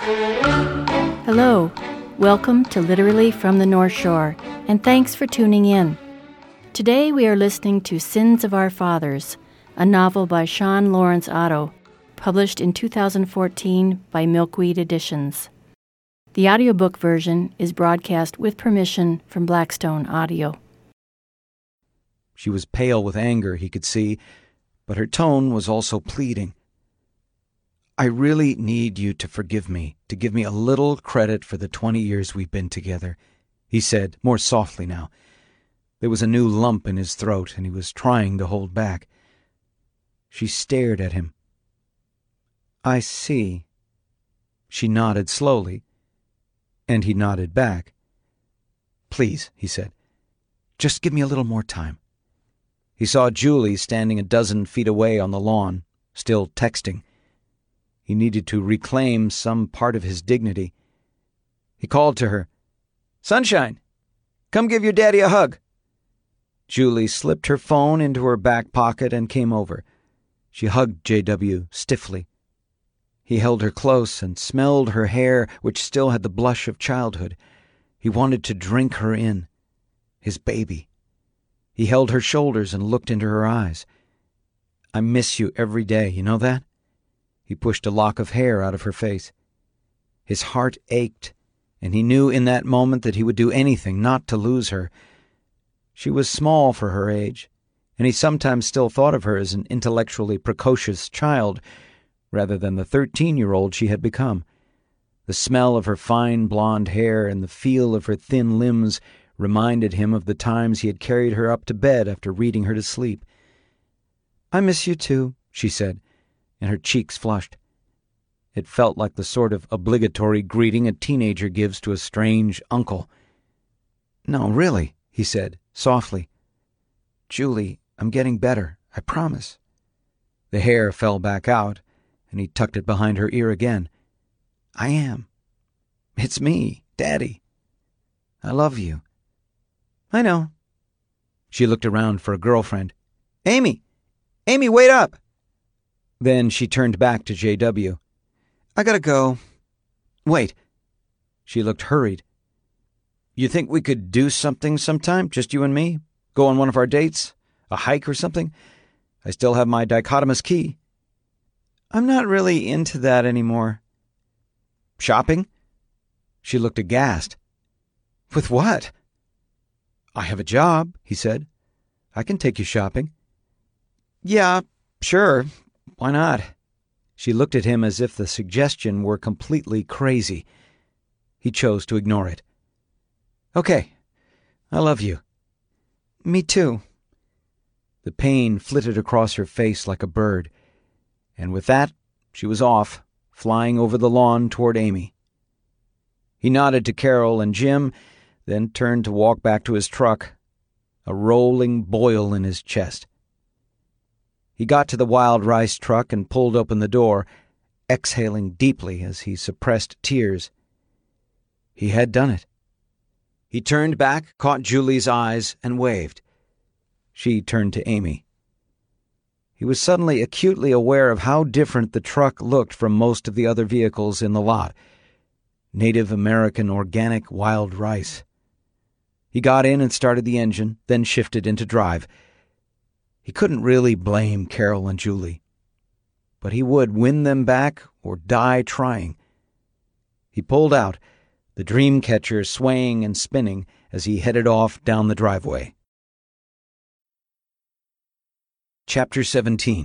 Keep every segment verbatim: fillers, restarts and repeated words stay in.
Hello, welcome to Literally from the North Shore, and thanks for tuning in. Today we are listening to Sins of Our Fathers, a novel by Sean Lawrence Otto, published in two thousand fourteen by Milkweed Editions. The audiobook version is broadcast with permission from Blackstone Audio. She was pale with anger, he could see, but her tone was also pleading. I really need you to forgive me, to give me a little credit for the twenty years we've been together, he said, more softly now. There was a new lump in his throat, and he was trying to hold back. She stared at him. I see. She nodded slowly, and he nodded back. Please, he said, just give me a little more time. He saw Julie standing a dozen feet away on the lawn, still texting. He needed to reclaim some part of his dignity. He called to her, Sunshine, come give your daddy a hug. Julie slipped her phone into her back pocket and came over. She hugged J W stiffly. He held her close and smelled her hair, which still had the blush of childhood. He wanted to drink her in. His baby. He held her shoulders and looked into her eyes. I miss you every day, you know that? He pushed a lock of hair out of her face. His heart ached, and he knew in that moment that he would do anything not to lose her. She was small for her age, and he sometimes still thought of her as an intellectually precocious child, rather than the thirteen-year-old she had become. The smell of her fine blonde hair and the feel of her thin limbs reminded him of the times he had carried her up to bed after reading her to sleep. I miss you too, she said, and her cheeks flushed. It felt like the sort of obligatory greeting a teenager gives to a strange uncle. No, really, he said, softly. Julie, I'm getting better, I promise. The hair fell back out, and he tucked it behind her ear again. I am. It's me, Daddy. I love you. I know. She looked around for a girlfriend. Amy! Amy, wait up! Then she turned back to J W. I gotta go. Wait. She looked hurried. You think we could do something sometime, just you and me? Go on one of our dates? A hike or something? I still have my dichotomous key. I'm not really into that anymore. Shopping? She looked aghast. With what? I have a job, he said. I can take you shopping. Yeah, sure. Why not? She looked at him as if the suggestion were completely crazy. He chose to ignore it. Okay. I love you. Me too. The pain flitted across her face like a bird, and with that, she was off, flying over the lawn toward Amy. He nodded to Carol and Jim, then turned to walk back to his truck, a rolling boil in his chest. He got to the Wild Rice truck and pulled open the door, exhaling deeply as he suppressed tears. He had done it. He turned back, caught Julie's eyes, and waved. She turned to Amy. He was suddenly acutely aware of how different the truck looked from most of the other vehicles in the lot. Native American organic wild rice. He got in and started the engine, then shifted into drive. He couldn't really blame Carol and Julie, but he would win them back or die trying. He pulled out, the dream catcher swaying and spinning as he headed off down the driveway. Chapter seventeen.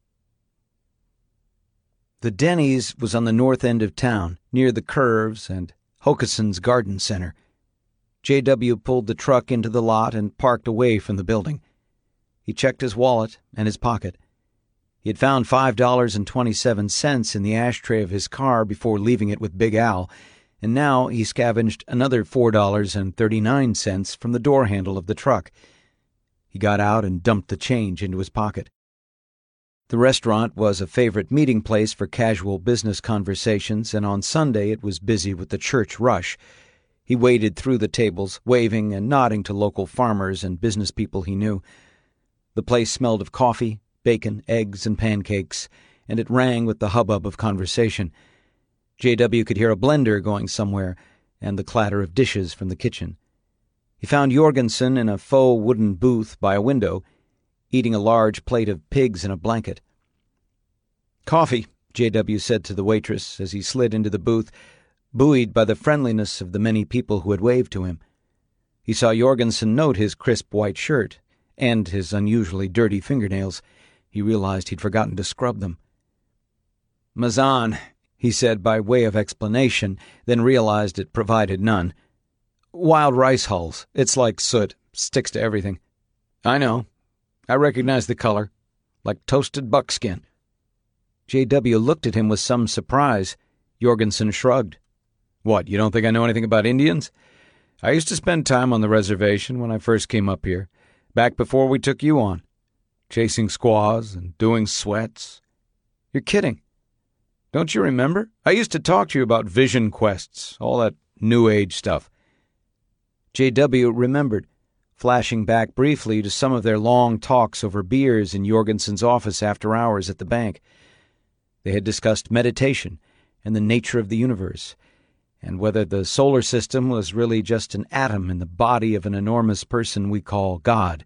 The Denny's was on the north end of town, near the Curves and Hokeson's Garden Center. J W pulled the truck into the lot and parked away from the building. He checked his wallet and his pocket. He had found five dollars and twenty-seven cents in the ashtray of his car before leaving it with Big Al, and now he scavenged another four dollars and thirty-nine cents from the door handle of the truck. He got out and dumped the change into his pocket. The restaurant was a favorite meeting place for casual business conversations, and on Sunday it was busy with the church rush. He waded through the tables, waving and nodding to local farmers and business people he knew. The place smelled of coffee, bacon, eggs, and pancakes, and it rang with the hubbub of conversation. J W could hear a blender going somewhere and the clatter of dishes from the kitchen. He found Jorgensen in a faux wooden booth by a window, eating a large plate of pigs in a blanket. "Coffee," J W said to the waitress as he slid into the booth, buoyed by the friendliness of the many people who had waved to him. He saw Jorgensen note his crisp white shirt and his unusually dirty fingernails. He realized he'd forgotten to scrub them. "Mazan," he said by way of explanation, then realized it provided none. "Wild rice hulls. It's like soot. Sticks to everything." "I know. I recognize the color. Like toasted buckskin." J W looked at him with some surprise. Jorgensen shrugged. "What, you don't think I know anything about Indians? I used to spend time on the reservation when I first came up here, back before we took you on, chasing squaws and doing sweats." "You're kidding." "Don't you remember? I used to talk to you about vision quests, all that New Age stuff." J W remembered, flashing back briefly to some of their long talks over beers in Jorgensen's office after hours at the bank. They had discussed meditation and the nature of the universe, and whether the solar system was really just an atom in the body of an enormous person we call God.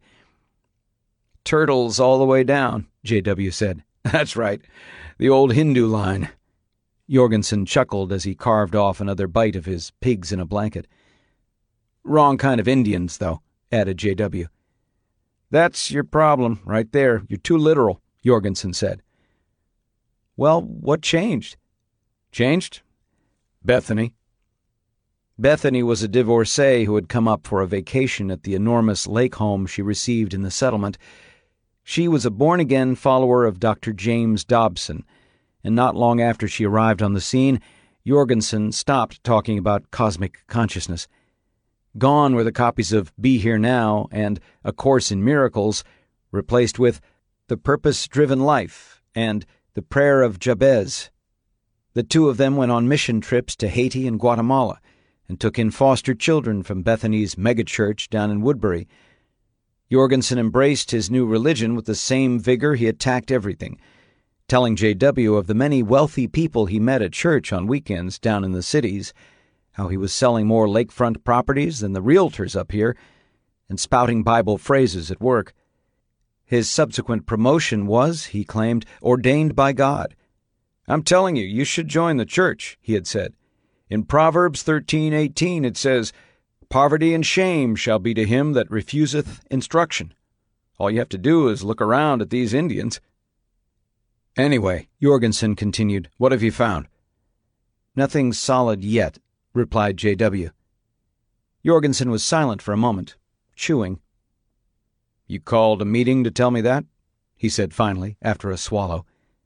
"Turtles all the way down," J W said. "That's right, the old Hindu line." Jorgensen chuckled as he carved off another bite of his pigs in a blanket. "Wrong kind of Indians, though," added J W "That's your problem, right there. You're too literal," Jorgensen said. "Well, what changed?" "Changed? Bethany." Bethany was a divorcee who had come up for a vacation at the enormous lake home she received in the settlement. She was a born-again follower of Doctor James Dobson, and not long after she arrived on the scene, Jorgensen stopped talking about cosmic consciousness. Gone were the copies of Be Here Now and A Course in Miracles, replaced with The Purpose-Driven Life and The Prayer of Jabez. The two of them went on mission trips to Haiti and Guatemala and took in foster children from Bethany's megachurch down in Woodbury. Jorgensen embraced his new religion with the same vigor he attacked everything, telling J W of the many wealthy people he met at church on weekends down in the cities, how he was selling more lakefront properties than the realtors up here, and spouting Bible phrases at work. His subsequent promotion was, he claimed, ordained by God. "I'm telling you, you should join the church," he had said. "In Proverbs thirteen eighteen it says, 'Poverty and shame shall be to him that refuseth instruction.' All you have to do is look around at these Indians." "Anyway," Jorgensen continued, "what have you found?" "Nothing solid yet," replied J W Jorgensen was silent for a moment, chewing. "You called a meeting to tell me that?" he said finally, after a swallow.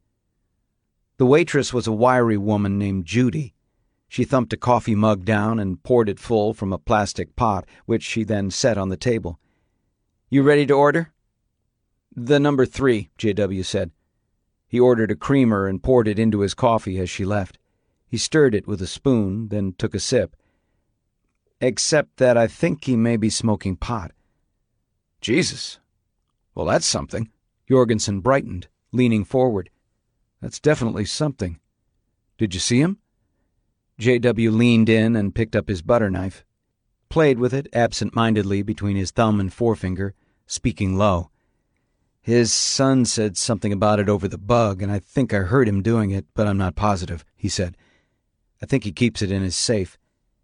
The waitress was a wiry woman named Judy. She thumped a coffee mug down and poured it full from a plastic pot, which she then set on the table. "You ready to order?" "The number three," J W said. He ordered a creamer and poured it into his coffee as she left. He stirred it with a spoon, then took a sip. "Except that I think he may be smoking pot." "Jesus. Well, that's something." Jorgensen brightened, leaning forward. "That's definitely something. Did you see him?" J W leaned in and picked up his butter knife, played with it absent-mindedly between his thumb and forefinger, speaking low. "His son said something about it over the bug, and I think I heard him doing it, but I'm not positive," he said. "I think he keeps it in his safe."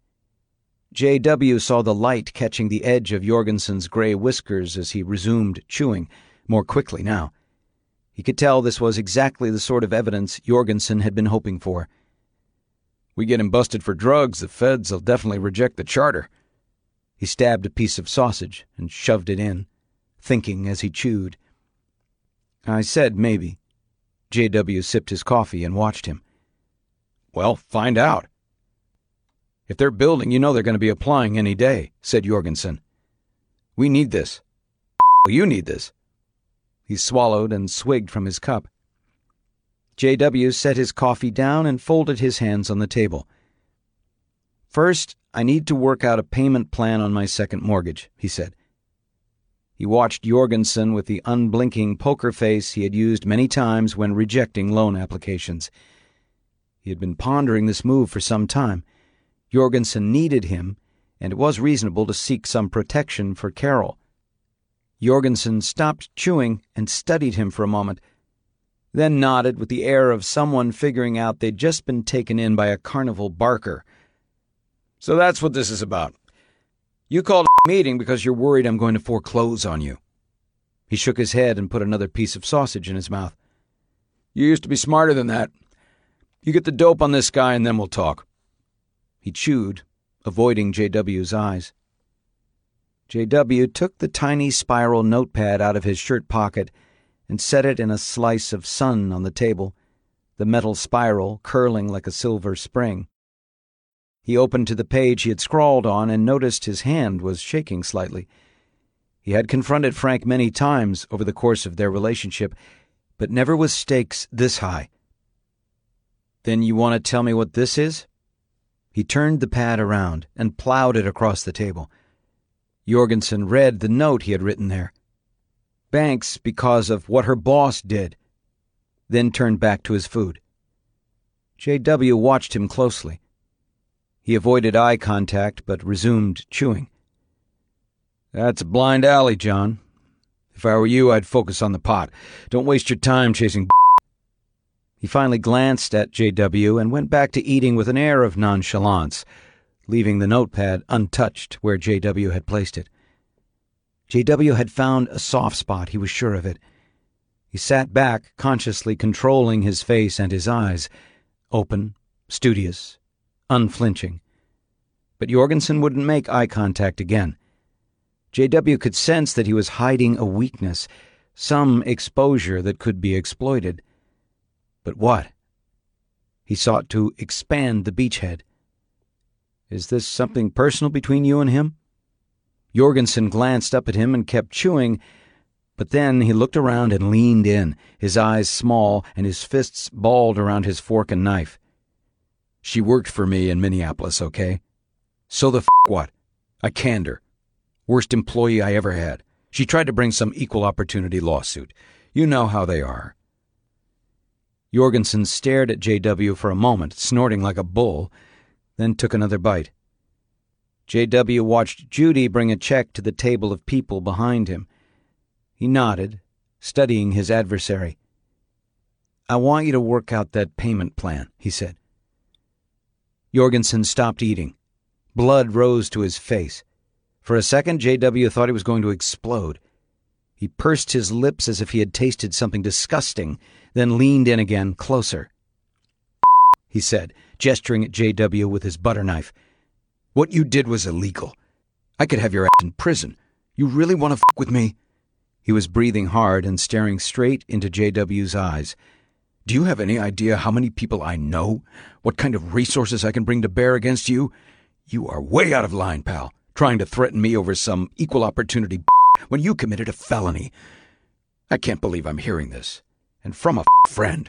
J W saw the light catching the edge of Jorgensen's gray whiskers as he resumed chewing, more quickly now. He could tell this was exactly the sort of evidence Jorgensen had been hoping for. "We get him busted for drugs, the feds will definitely reject the charter." He stabbed a piece of sausage and shoved it in, thinking as he chewed. "I said maybe." J W sipped his coffee and watched him. "Well, find out." "If they're building, you know they're going to be applying any day," said Jorgensen. "We need this. You need this." He swallowed and swigged from his cup. J W set his coffee down and folded his hands on the table. "First, I need to work out a payment plan on my second mortgage," he said. He watched Jorgensen with the unblinking poker face he had used many times when rejecting loan applications. He had been pondering this move for some time. Jorgensen needed him, and it was reasonable to seek some protection for Carol. Jorgensen stopped chewing and studied him for a moment, then nodded with the air of someone figuring out they'd just been taken in by a carnival barker. "So that's what this is about. You called a meeting because you're worried I'm going to foreclose on you." He shook his head and put another piece of sausage in his mouth. "You used to be smarter than that. You get the dope on this guy and then we'll talk." He chewed, avoiding J W's eyes. J W took the tiny spiral notepad out of his shirt pocket and set it in a slice of sun on the table, the metal spiral curling like a silver spring. He opened to the page he had scrawled on and noticed his hand was shaking slightly. He had confronted Frank many times over the course of their relationship, but never with stakes this high. "Then you want to tell me what this is?" He turned the pad around and plowed it across the table. Jorgensen read the note he had written there. Banks because of what her boss did, then turned back to his food. J W watched him closely. He avoided eye contact but resumed chewing. "That's a blind alley, John. If I were you, I'd focus on the pot. Don't waste your time chasing b****." He finally glanced at J W and went back to eating with an air of nonchalance, leaving the notepad untouched where J W had placed it. J W had found a soft spot, he was sure of it. He sat back, consciously controlling his face and his eyes, open, studious, unflinching. But Jorgensen wouldn't make eye contact again. J W could sense that he was hiding a weakness, some exposure that could be exploited. But what? He sought to expand the beachhead. "Is this something personal between you and him?" Jorgensen glanced up at him and kept chewing, but then he looked around and leaned in, his eyes small and his fists balled around his fork and knife. "She worked for me in Minneapolis, okay? So the f*** what? I canned her. Worst employee I ever had. She tried to bring some equal opportunity lawsuit. You know how they are." Jorgensen stared at J W for a moment, snorting like a bull, then took another bite. J W watched Judy bring a check to the table of people behind him. He nodded, studying his adversary. "I want you to work out that payment plan," he said. Jorgensen stopped eating. Blood rose to his face. For a second, J W thought he was going to explode. He pursed his lips as if he had tasted something disgusting, then leaned in again, closer. He said, gesturing at J W with his butter knife. "What you did was illegal. I could have your ass in prison. You really want to f*** with me?" He was breathing hard and staring straight into J W's eyes. "Do you have any idea how many people I know? What kind of resources I can bring to bear against you? You are way out of line, pal, trying to threaten me over some equal opportunity b*** when you committed a felony. I can't believe I'm hearing this. And from a f*** friend."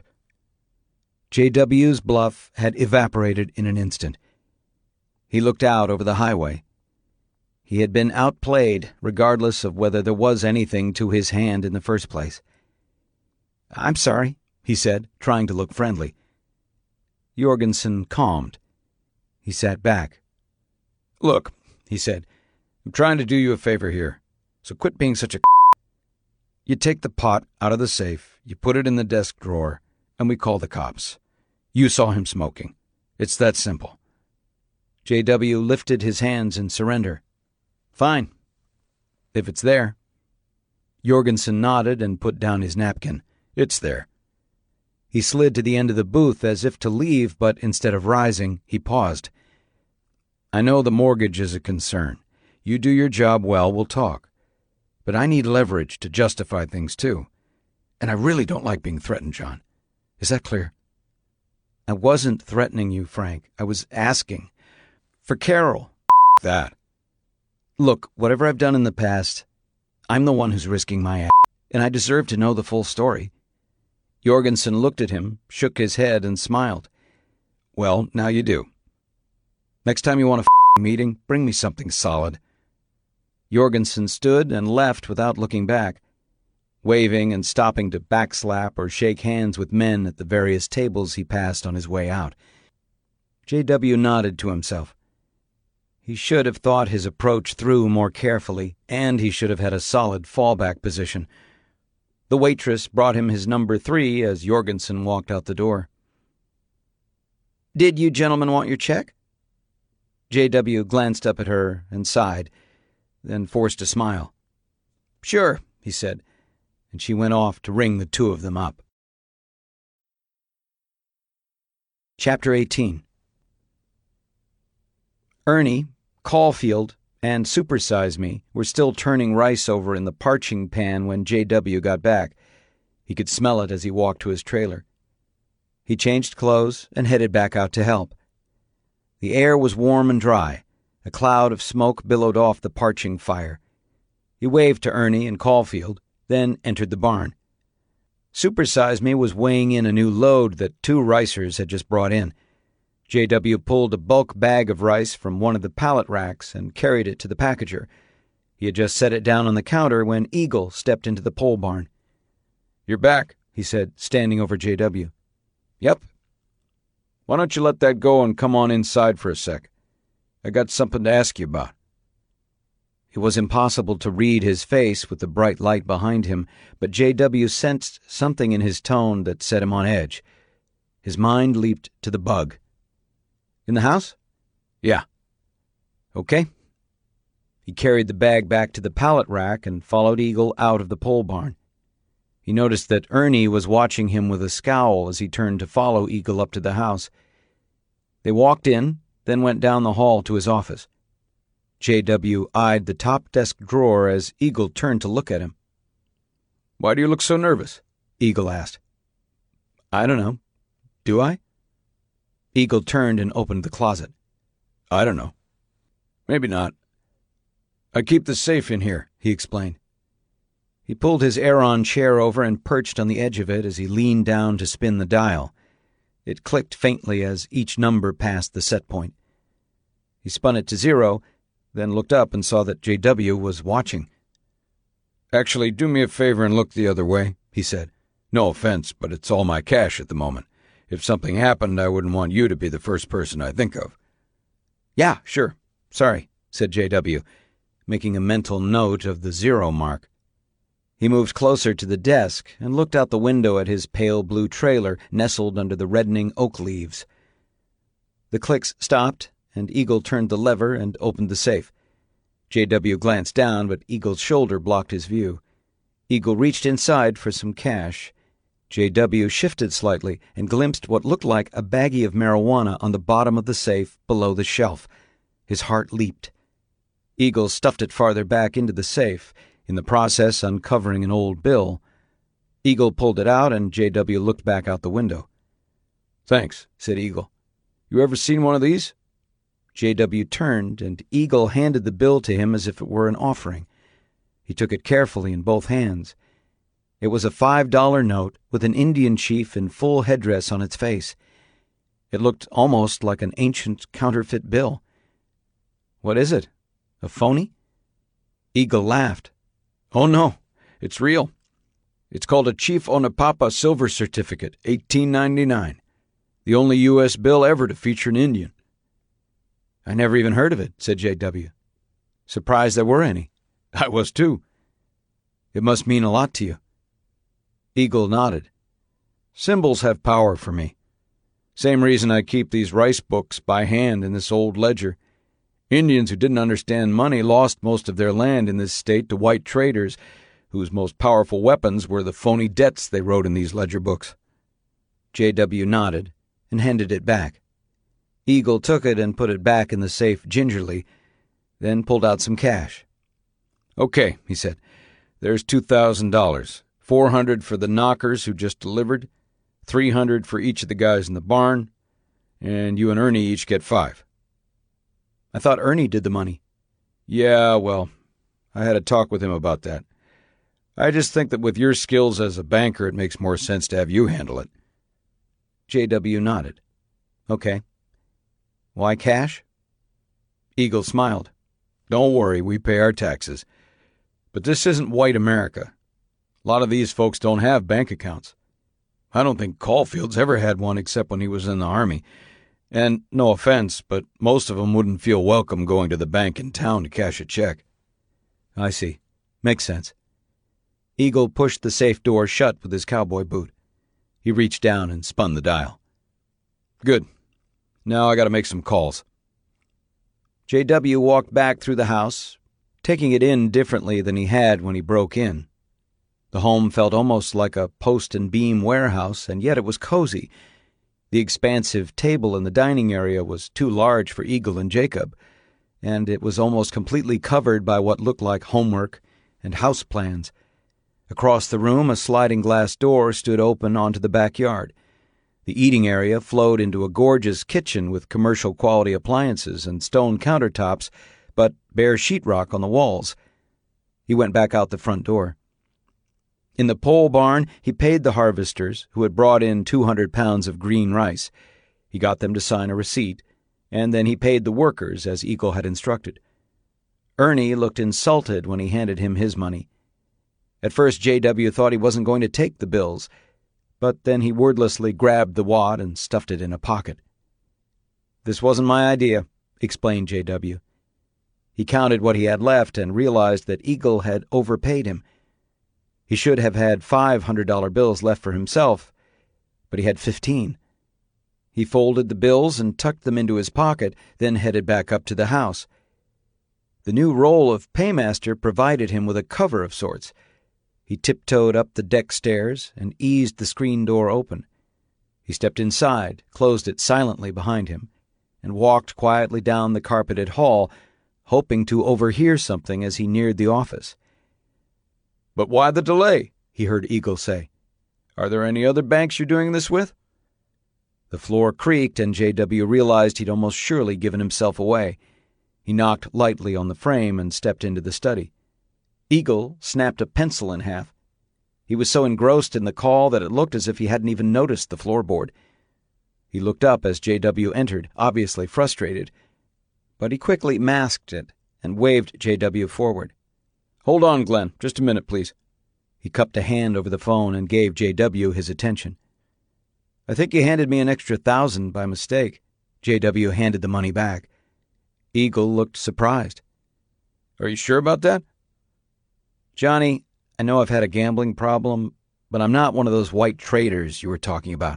J W's bluff had evaporated in an instant. He looked out over the highway. He had been outplayed, regardless of whether there was anything to his hand in the first place. "I'm sorry," he said, trying to look friendly. Jorgensen calmed. He sat back. "Look," he said, "I'm trying to do you a favor here, so quit being such a You take the pot out of the safe, you put it in the desk drawer, and we call the cops. You saw him smoking. It's that simple." J W lifted his hands in surrender. "Fine. If it's there." Jorgensen nodded and put down his napkin. "It's there." He slid to the end of the booth as if to leave, but instead of rising, he paused. "I know the mortgage is a concern. You do your job well, we'll talk. But I need leverage to justify things, too. And I really don't like being threatened, John. Is that clear?" "I wasn't threatening you, Frank. I was asking. For Carol." "F*** that." "Look, whatever I've done in the past, I'm the one who's risking my ass, and I deserve to know the full story." Jorgensen looked at him, shook his head, and smiled. "Well, now you do. Next time you want a f***ing meeting, bring me something solid." Jorgensen stood and left without looking back. waving and stopping to backslap or shake hands with men at the various tables he passed on his way out. J W nodded to himself. He should have thought his approach through more carefully, and he should have had a solid fallback position. The waitress brought him his number three as Jorgensen walked out the door. "Did you gentlemen want your check?" J W glanced up at her and sighed, then forced a smile. "Sure," he said, and she went off to ring the two of them up. Chapter eighteen. Ernie, Caulfield, and Supersize Me were still turning rice over in the parching pan when J W got back. He could smell it as he walked to his trailer. He changed clothes and headed back out to help. The air was warm and dry. A cloud of smoke billowed off the parching fire. He waved to Ernie and Caulfield, then entered the barn. Supersize Me was weighing in a new load that two ricers had just brought in. J W pulled a bulk bag of rice from one of the pallet racks and carried it to the packager. He had just set it down on the counter when Eagle stepped into the pole barn. "You're back," he said, standing over J W. "Yep." "Why don't you let that go and come on inside for a sec? I got something to ask you about." It was impossible to read his face with the bright light behind him, but J W sensed something in his tone that set him on edge. His mind leaped to the bug. "In the house?" "Yeah." "Okay." He carried the bag back to the pallet rack and followed Eagle out of the pole barn. He noticed that Ernie was watching him with a scowl as he turned to follow Eagle up to the house. They walked in, then went down the hall to his office. J W eyed the top desk drawer as Eagle turned to look at him. "Why do you look so nervous?" Eagle asked. "I don't know. Do I?" Eagle turned and opened the closet. "I don't know. Maybe not. I keep the safe in here," he explained. He pulled his Aeron chair over and perched on the edge of it as he leaned down to spin the dial. It clicked faintly as each number passed the set point. He spun it to zero, then looked up and saw that J W was watching. "Actually, do me a favor and look the other way," he said. "No offense, but it's all my cash at the moment. If something happened, I wouldn't want you to be the first person I think of." "Yeah, sure. Sorry," said J W, making a mental note of the zero mark. He moved closer to the desk and looked out the window at his pale blue trailer nestled under the reddening oak leaves. The clicks stopped, and Eagle turned the lever and opened the safe. J W glanced down, but Eagle's shoulder blocked his view. Eagle reached inside for some cash. J W shifted slightly and glimpsed what looked like a baggie of marijuana on the bottom of the safe below the shelf. His heart leaped. Eagle stuffed it farther back into the safe, in the process uncovering an old bill. Eagle pulled it out, and J W looked back out the window. "Thanks," said Eagle. "You ever seen one of these?" J W turned, and Eagle handed the bill to him as if it were an offering. He took it carefully in both hands. It was a five-dollar note with an Indian chief in full headdress on its face. It looked almost like an ancient counterfeit bill. "What is it? A phony?" Eagle laughed. "Oh, no, it's real. It's called a Chief Onapapa Silver Certificate, eighteen ninety-nine. The only U S bill ever to feature an Indian." "I never even heard of it," said J W. "Surprised there were any." "I was, too." "It must mean a lot to you." Eagle nodded. "Symbols have power for me. Same reason I keep these rice books by hand in this old ledger. Indians who didn't understand money lost most of their land in this state to white traders, whose most powerful weapons were the phony debts they wrote in these ledger books." J W nodded and handed it back. Eagle took it and put it back in the safe gingerly, then pulled out some cash. "Okay," he said. "There's two thousand dollars. Four hundred for the knockers who just delivered, three hundred for each of the guys in the barn, and you and Ernie each get five." "I thought Ernie did the money." "Yeah, well, I had a talk with him about that. I just think that with your skills as a banker, it makes more sense to have you handle it." J W nodded. "Okay. Why cash?" Eagle smiled. "Don't worry, we pay our taxes. But this isn't white America. A lot of these folks don't have bank accounts. I don't think Caulfield's ever had one except when he was in the Army. And, no offense, but most of them wouldn't feel welcome going to the bank in town to cash a check." "I see. Makes sense." Eagle pushed the safe door shut with his cowboy boot. He reached down and spun the dial. "Good. Now I gotta make some calls." J W walked back through the house, taking it in differently than he had when he broke in. The home felt almost like a post and beam warehouse, and yet it was cozy. The expansive table in the dining area was too large for Eagle and Jacob, and it was almost completely covered by what looked like homework and house plans. Across the room, a sliding glass door stood open onto the backyard. The eating area flowed into a gorgeous kitchen with commercial-quality appliances and stone countertops, but bare sheetrock on the walls. He went back out the front door. In the pole barn, he paid the harvesters, who had brought in two hundred pounds of green rice. He got them to sign a receipt, and then he paid the workers as Eagle had instructed. Ernie looked insulted when he handed him his money. At first J W thought he wasn't going to take the bills, but then he wordlessly grabbed the wad and stuffed it in a pocket. "This wasn't my idea," explained J W. He counted what he had left and realized that Eagle had overpaid him. He should have had five hundred dollar bills left for himself, but he had fifteen. He folded the bills and tucked them into his pocket, then headed back up to the house. The new role of paymaster provided him with a cover of sorts. He tiptoed up the deck stairs and eased the screen door open. He stepped inside, closed it silently behind him, and walked quietly down the carpeted hall, hoping to overhear something as he neared the office. "But why the delay?" he heard Eagle say. "Are there any other banks you're doing this with?" The floor creaked, and J W realized he'd almost surely given himself away. He knocked lightly on the frame and stepped into the study. Eagle snapped a pencil in half. He was so engrossed in the call that it looked as if he hadn't even noticed the floorboard. He looked up as J W entered, obviously frustrated, but he quickly masked it and waved J W forward. "Hold on, Glenn. Just a minute, please." He cupped a hand over the phone and gave J W his attention. "I think you handed me an extra thousand by mistake." J W handed the money back. Eagle looked surprised. "Are you sure about that?" "Johnny, I know I've had a gambling problem, but I'm not one of those white traders you were talking about.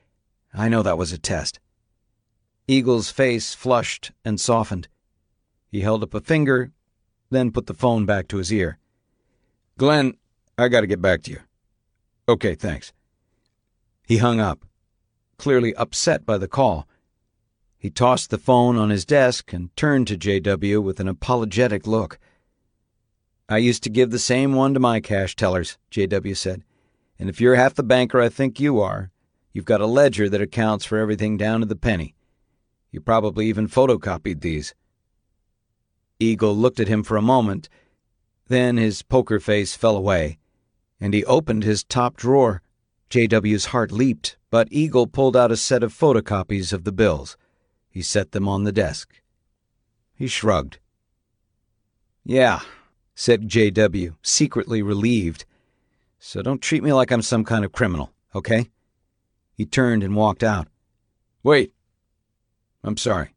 I know that was a test." Eagle's face flushed and softened. He held up a finger, then put the phone back to his ear. "Glenn, I gotta get back to you." "Okay, thanks." He hung up, clearly upset by the call. He tossed the phone on his desk and turned to J W with an apologetic look. "I used to give the same one to my cash tellers," J W said. "And if you're half the banker I think you are, you've got a ledger that accounts for everything down to the penny. You probably even photocopied these." Eagle looked at him for a moment. Then his poker face fell away, and he opened his top drawer. J W's heart leaped, but Eagle pulled out a set of photocopies of the bills. He set them on the desk. He shrugged. "Yeah," said J W, secretly relieved. "So don't treat me like I'm some kind of criminal, okay?" He turned and walked out. "Wait. I'm sorry."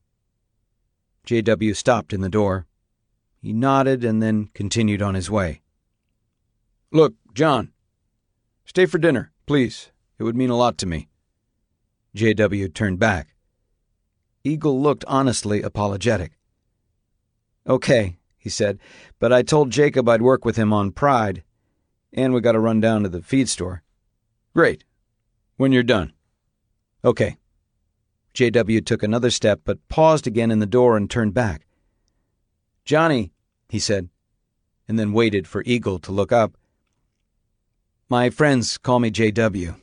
J W stopped in the door. He nodded and then continued on his way. "Look, John, stay for dinner, please. It would mean a lot to me." J W turned back. Eagle looked honestly apologetic. "Okay," he said, "but I told Jacob I'd work with him on Pride, and we got to run down to the feed store." "Great. When you're done." "Okay." J W took another step, but paused again in the door and turned back. "Johnny," he said, and then waited for Eagle to look up. "My friends call me J W"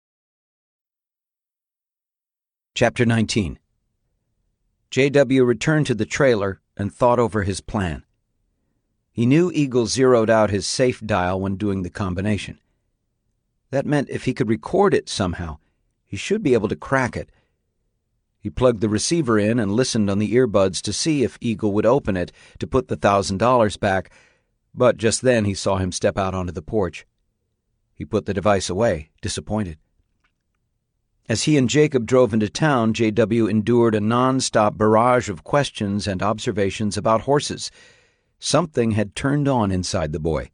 Chapter nineteen. J W returned to the trailer and thought over his plan. He knew Eagle zeroed out his safe dial when doing the combination. That meant if he could record it somehow, he should be able to crack it. He plugged the receiver in and listened on the earbuds to see if Eagle would open it to put the thousand dollars back, but just then he saw him step out onto the porch. He put the device away, disappointed. As he and Jacob drove into town, J W endured a non-stop barrage of questions and observations about horses. Something had turned on inside the boy.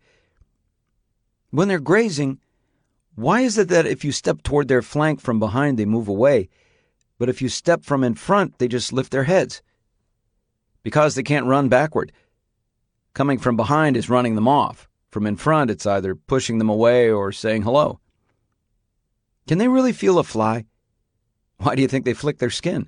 When they're grazing, why is it that if you step toward their flank from behind, they move away, but if you step from in front, they just lift their heads? Because they can't run backward. Coming from behind is running them off. From in front, it's either pushing them away or saying hello. Can they really feel a fly? Why do you think they flick their skin?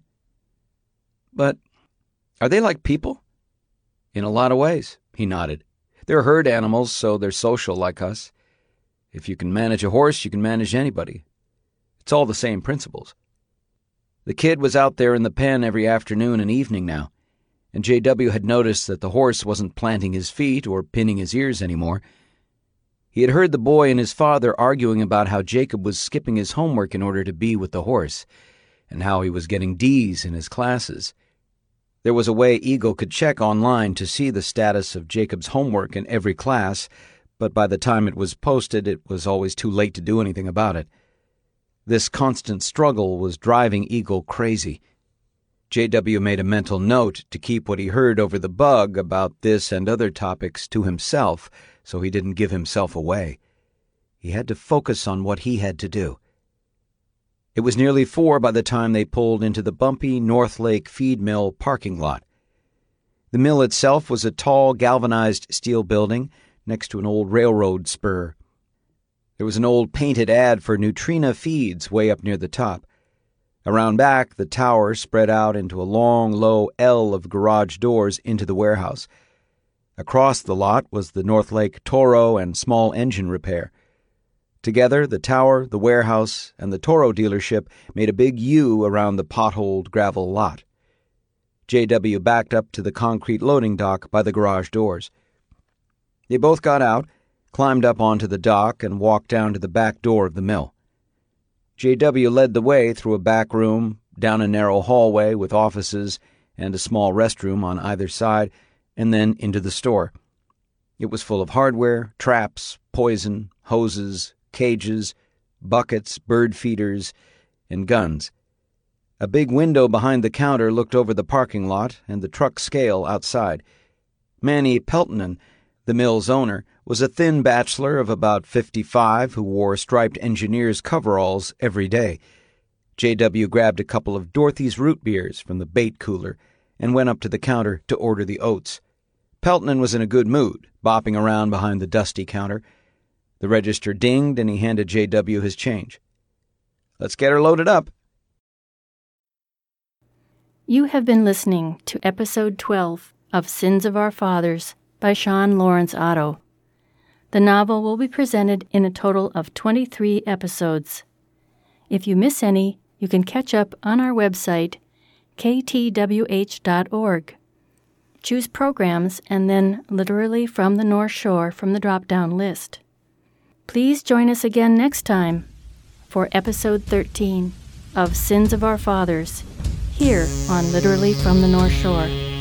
But are they like people? In a lot of ways, he nodded. They're herd animals, so they're social like us. If you can manage a horse, you can manage anybody. It's all the same principles. The kid was out there in the pen every afternoon and evening now, and J W had noticed that the horse wasn't planting his feet or pinning his ears anymore. He had heard the boy and his father arguing about how Jacob was skipping his homework in order to be with the horse, and how he was getting D's in his classes. There was a way Eagle could check online to see the status of Jacob's homework in every class, but by the time it was posted, it was always too late to do anything about it. This constant struggle was driving Eagle crazy. J W made a mental note to keep what he heard over the bug about this and other topics to himself, so he didn't give himself away. He had to focus on what he had to do. It was nearly four by the time they pulled into the bumpy North Lake feed mill parking lot. The mill itself was a tall, galvanized steel building next to an old railroad spur. There was an old painted ad for Nutrina Feeds way up near the top. Around back, the tower spread out into a long, low L of garage doors into the warehouse. Across the lot was the North Lake Toro and small engine repair. Together, the tower, the warehouse, and the Toro dealership made a big U around the potholed gravel lot. J W backed up to the concrete loading dock by the garage doors. They both got out, climbed up onto the dock, and walked down to the back door of the mill. J W led the way through a back room, down a narrow hallway with offices and a small restroom on either side, and then into the store. It was full of hardware, traps, poison, hoses, cages, buckets, bird feeders, and guns. A big window behind the counter looked over the parking lot and the truck scale outside. Manny Peltonen, the mill's owner, was a thin bachelor of about fifty-five who wore striped engineer's coveralls every day. J W grabbed a couple of Dorothy's root beers from the bait cooler and went up to the counter to order the oats. Peltonen was in a good mood, bopping around behind the dusty counter. The register dinged and he handed J W his change. "Let's get her loaded up." You have been listening to Episode twelve of Sins of Our Fathers by Sean Lawrence Otto. The novel will be presented in a total of twenty-three episodes. If you miss any, you can catch up on our website, k t w h dot org. Choose Programs and then Literally from the North Shore from the drop-down list. Please join us again next time for Episode thirteen of Sins of Our Fathers, here on Literally from the North Shore.